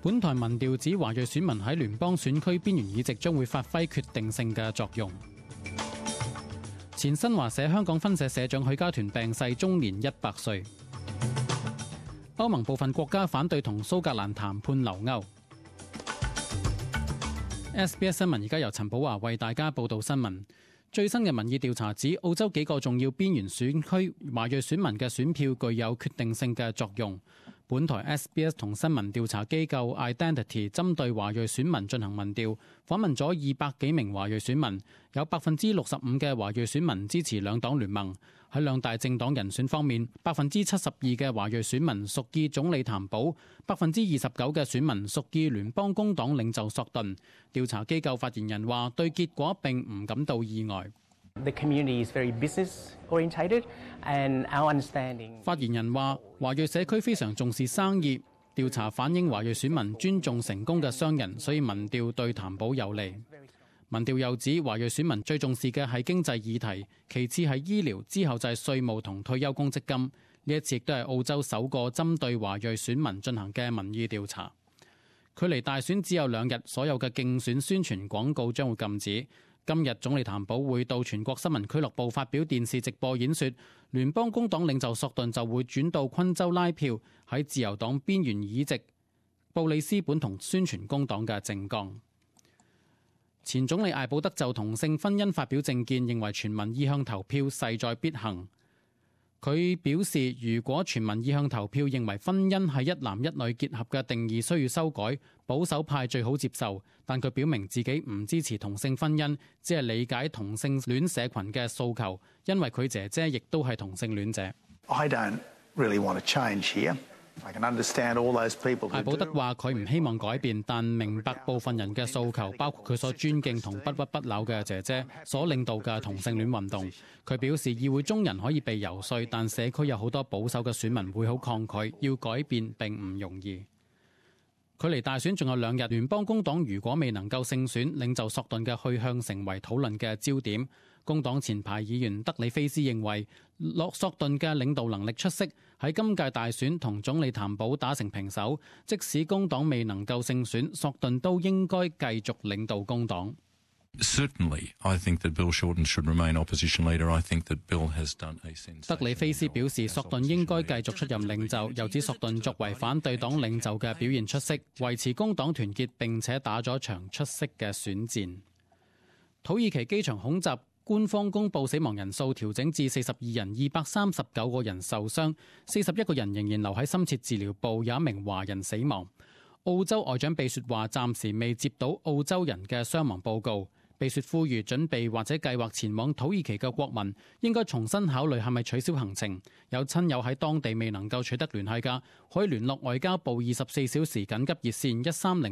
本台民調指華裔選民喺聯邦選區邊緣議席將會發揮決定性嘅作用。前新華社香港分社社長許家屯病逝，終年100歲。歐盟部分國家反對同蘇格蘭談判留歐。SBS 新聞而家由陳寶華為大家報道新聞。最新嘅民意調查指，澳洲幾個重要邊緣選區華裔選民嘅選票具有決定性嘅作用。本台 SBS 同新聞調查機構 Identity 針對華裔選民進行民調，訪問咗200幾名華裔選民，有65%嘅華裔選民支持兩黨聯盟。喺兩大政黨人選方面，72%嘅華裔選民屬意總理譚寶，29%嘅選民屬意聯邦工黨領袖索頓。調查機構發言人話，對結果並唔感到意外。 The community is very business orientated, and our understanding. 發言人話，華裔社區非常重視生意。調查反映華裔選民尊重成功嘅商人，所以民調對譚寶有利。民調又指，華裔選民最重視嘅係經濟議題，其次係醫療，之後就係稅務同退休公積金。呢一次亦都係澳洲首個針對華裔選民進行嘅民意調查。距離大選只有2日，所有嘅競選宣傳廣告將會禁止。今日總理譚寶會到全國新聞俱樂部發表電視直播演說，聯邦工黨領袖索頓就會轉到昆州拉票，喺自由黨邊緣議席布里斯本同宣傳工黨嘅政綱。前總理艾保德就同性婚姻發表政見，認為全民意向投票勢在必行。佢表示，如果全民意向投票認為婚姻係一男一女結合嘅定義需要修改，保守派最好接受。但佢表明自己唔支持同性婚姻，只係理解同性戀社群嘅訴求，因為佢姐姐亦都係同性戀者。 I don't really want to change here. I can understand all those people. 艾保德話佢唔希望改變，但明白部分人嘅訴求，包括佢所尊敬同不屈不撓嘅姐姐所領導嘅同性戀運動。佢表示議會中人可以被游說，但社區有好多保守嘅選民會好抗拒，要改變並唔容易。距離大選仲有2日，聯邦工黨如果未能夠勝選，領袖索頓嘅去向成為討論嘅焦點。工黨前排議員德里菲斯認為，索頓嘅領導能力出色，喺今屆大選同總理譚寶打成平手，即使工黨未能夠勝選，索頓都應該繼續領導工黨。 Certainly, I think that Bill Shorten should remain opposition leader. I think that Bill has done a sense. 德里菲斯表示，索頓應該繼續出任領袖，又指索頓作為反對黨領袖嘅表現出色，維持工黨團結，並且打咗場出色嘅選戰。土耳其機場恐襲，官方公布死亡人數調整至42人，239個人受傷，41個人仍然留喺深切治療部，有1名華人死亡。澳洲外長秘書話，暫時未接到澳洲人嘅傷亡報告。秘書呼籲準備或者計劃前往土耳其嘅國民應該重新考慮係咪取消行程。有親友喺當地未能夠取得聯繫㗎，可以聯絡外交部24小時緊急熱線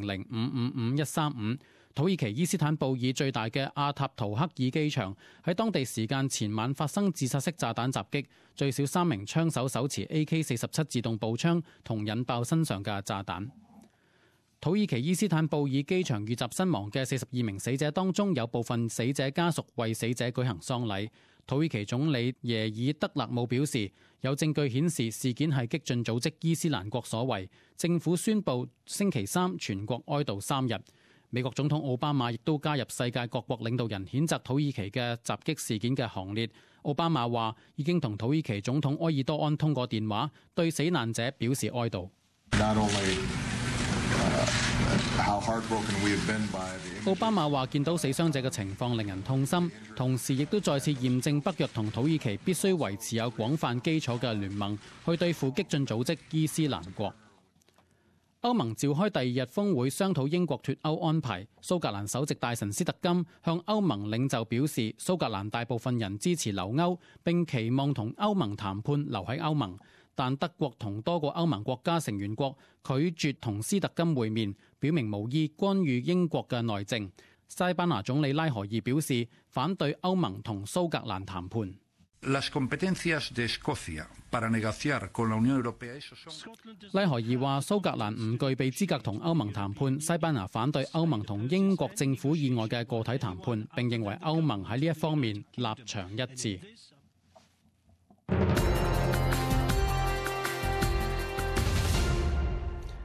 1300555135。土耳其伊斯坦布爾最大嘅阿塔圖克爾機場喺當地時間前晚發生自殺式炸彈襲擊，最少3名槍手手持 AK-47 自動步槍同引爆身上嘅炸彈。土耳其伊斯坦布爾機場遇襲身亡嘅42名死者當中，有部分死者家屬為死者舉行喪禮。土耳其總理耶爾德勒姆表示，有證據顯示事件係激進組織伊斯蘭國所為。政府宣布星期3全國哀悼3日。美國總統奧巴馬亦都加入世界各國領導人譴責土耳其嘅襲擊事件嘅行列。奧巴馬話已經同土耳其總統埃爾多安通過電話，對死難者表示哀悼。奧巴馬話見到死傷者嘅情況令人痛心，同時亦都再次驗證北約同土耳其必須維持有廣泛基礎嘅聯盟，去對付激進組織伊斯蘭國。歐盟召開第2日峰會，商討英國脫歐安排。蘇格蘭首席大臣斯特金向歐盟領袖表示，蘇格蘭大部分人支持留歐，並期望同歐盟談判留喺歐盟。但德國同多個歐盟國家成員國拒絕同斯特金會面，表明無意干預英國嘅內政。西班牙總理拉荷爾表示反對歐盟同蘇格蘭談判。拉荷爾話蘇格蘭唔具備資格同歐盟談判，西班牙反對歐盟同英國政府以外嘅個體談判，並認為歐盟喺呢一方面立場一致。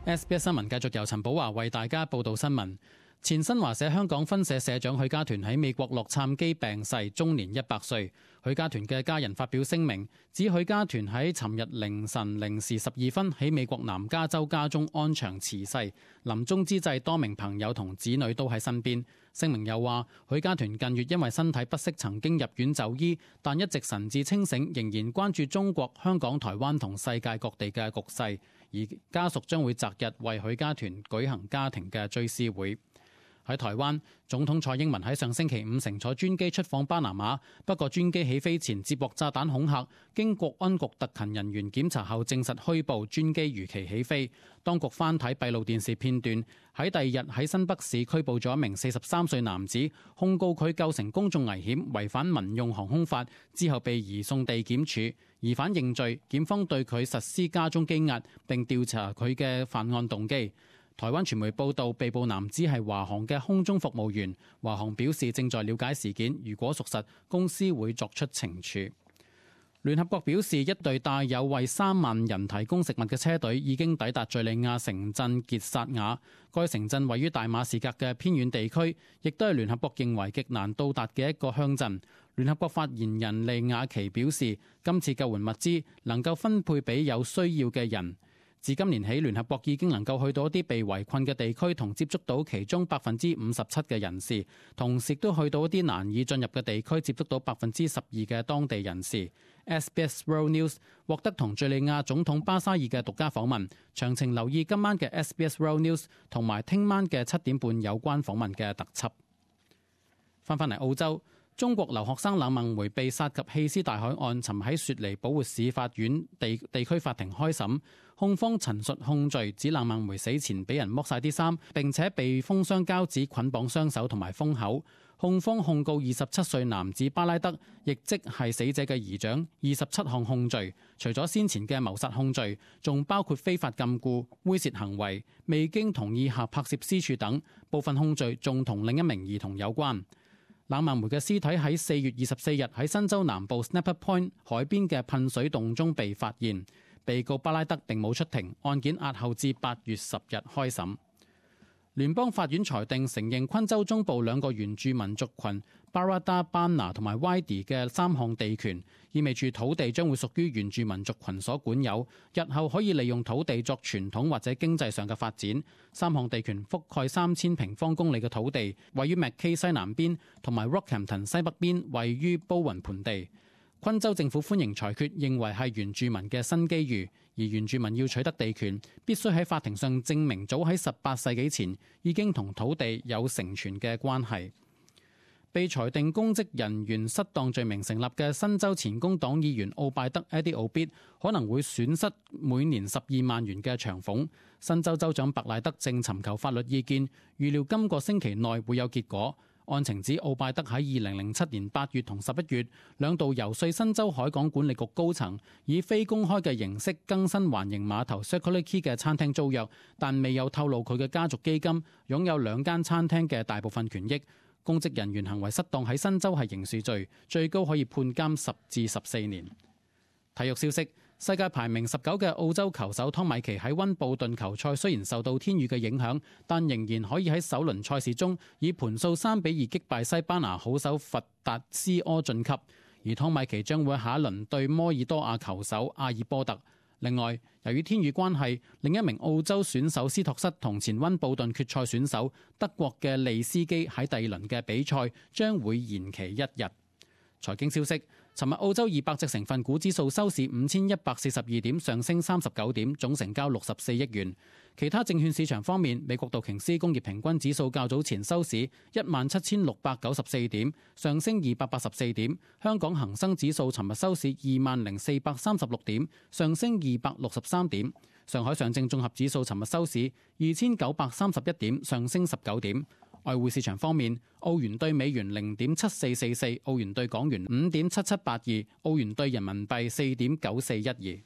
SBS 新聞繼續由陳寶華為大家報道新聞。前新華社香港分社社長許家屯喺美國洛杉磯病逝，終年100歲。許家屯嘅家人發表聲明，指許家屯喺尋日凌晨0時12分喺美國南加州家中安詳辭世。臨終之際，多名朋友同子女都喺身邊。聲明又話，許家屯近月因為身體不適曾經入院就醫，但一直神志清醒，仍然關注中國、香港、台灣同世界各地嘅局勢。而家屬將會擇日為許家屯舉行家庭嘅追思會。喺台灣，總統蔡英文喺上星期五乘坐專機出訪巴拿馬，不過專機起飛前接獲炸彈恐嚇，經國安局特勤人員檢查後證實虛報，專機如期起飛。當局翻睇閉路電視片段，喺第二日喺新北市拘捕咗一名43歲男子，控告佢構成公眾危險，違反民用航空法，之後被移送地檢署。疑犯認罪，檢方對佢實施家中羈押，並調查佢嘅犯案動機。台灣傳媒報道，被捕男子係華航嘅空中服務員。華航表示正在了解事件，如果屬實，公司會作出懲處。聯合國表示，一隊帶有為3萬人提供食物嘅車隊已經抵達敘利亞城鎮傑薩瓦。該城鎮位於大馬士革嘅偏遠地區，亦都係聯合國認為極難到達嘅一個鄉鎮。聯合國發言人利雅琪表示，今次救援物資能夠分配俾有需要嘅人。自今年起，聯合國已經能夠去到一啲被圍困嘅地區，同接觸到其中57%嘅人士，同時都去到一啲難以進入嘅地區，接觸到12%嘅當地人士。SBS World News 獲得同敘利亞總統巴沙爾嘅獨家訪問，詳情留意今晚嘅 SBS World News 同埋聽晚嘅7點半有關訪問嘅特輯。翻返嚟澳洲。中國留學生冷孟梅被殺及棄屍大海案，尋喺雪梨保活市法院地區法庭開審，控方陳述控罪，指冷孟梅死前俾人剝晒啲衫，並且被封箱膠紙捆綁雙手同埋封口。控方控告27歲男子巴拉德，亦即係死者嘅姨丈，27項控罪，除咗先前嘅謀殺控罪，仲包括非法禁錮、猥褻行為、未經同意下拍攝私處等，部分控罪仲同另一名兒童有關。冷孟梅嘅屍體喺4月24日喺新州南部 Snapper Point 海邊嘅噴水洞中被發現。被告巴拉德並冇出庭，案件押後至8月10日開審。聯邦法院裁定承認昆州中部2個原住民族群 Barada、Bana 同埋 Waidi 嘅3項地權，意味住土地將會屬於原住民族群所管有，日後可以利用土地作傳統或者經濟上嘅發展。3項地權覆蓋3000平方公里嘅土地，位於 Mackay 西南邊同埋 Rockhampton 西北邊，位於煲雲盆地。昆州政府歡迎裁決，認為係原住民嘅新機遇，而原住民要取得地權，必須喺法庭上證明早喺18世紀前已經同土地有承傳嘅關係。被裁定公職人員失當罪名成立嘅新州前工黨議員奧拜德 Eddie Obeid 可能會損失每年12萬元嘅長俸。新州州長白賴德正尋求法律意見，預料今個星期內會有結果。案情指奧拜德喺2007年8月同11月兩度遊說新州海港管理局高層，以非公開嘅形式更新環形碼頭 Circular Quay 嘅餐廳租約，但未有透露佢嘅家族基金擁有2間餐廳嘅大部分權益。公職人員行為失當喺新州係刑事罪，最高可以判監10至14年。體育消息。世界排名19嘅澳洲球手湯米奇喺溫布頓球賽雖然受到天雨嘅影響，但仍然可以喺首輪賽事中以盤數3-2擊敗西班牙好手佛達斯柯晉級。而湯米奇將會下一輪對摩爾多瓦球手阿爾波特。另外，由於天雨關係，另一名澳洲選手斯托瑟同前溫布頓決賽選手德國嘅利斯基喺第二輪嘅比賽將會延期1日。財經消息。尋日澳洲200隻成分股指數收市5142點，上升39點，總成交64億元。其他證券市場方面，美國道瓊斯工業平均指數較早前收市17694點，上升284點。香港恒生指數尋日收市20436點，上升263點。上海上證綜合指數尋日收市2931點，上升19點。外匯市場方面，澳元對美元0.7444，澳元對港元5.7782，澳元對人民幣4.9412。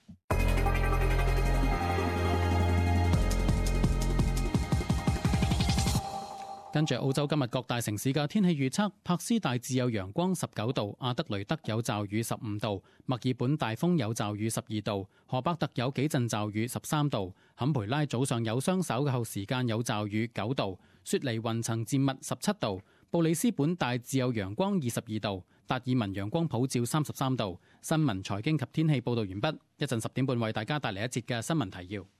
跟住澳洲今日各大城市嘅天氣預測：柏斯大致有陽光19度，阿德雷德有驟雨15度，墨爾本大風有驟雨12度，荷伯特有幾陣驟雨13度，坎培拉早上有雙稍嘅後時間有驟雨9度，雪梨雲層漸密17度，布里斯本大致有陽光22度，達爾文陽光普照33度。新聞財經及天氣報導完畢，一陣10點半為大家帶嚟一節嘅新聞提要。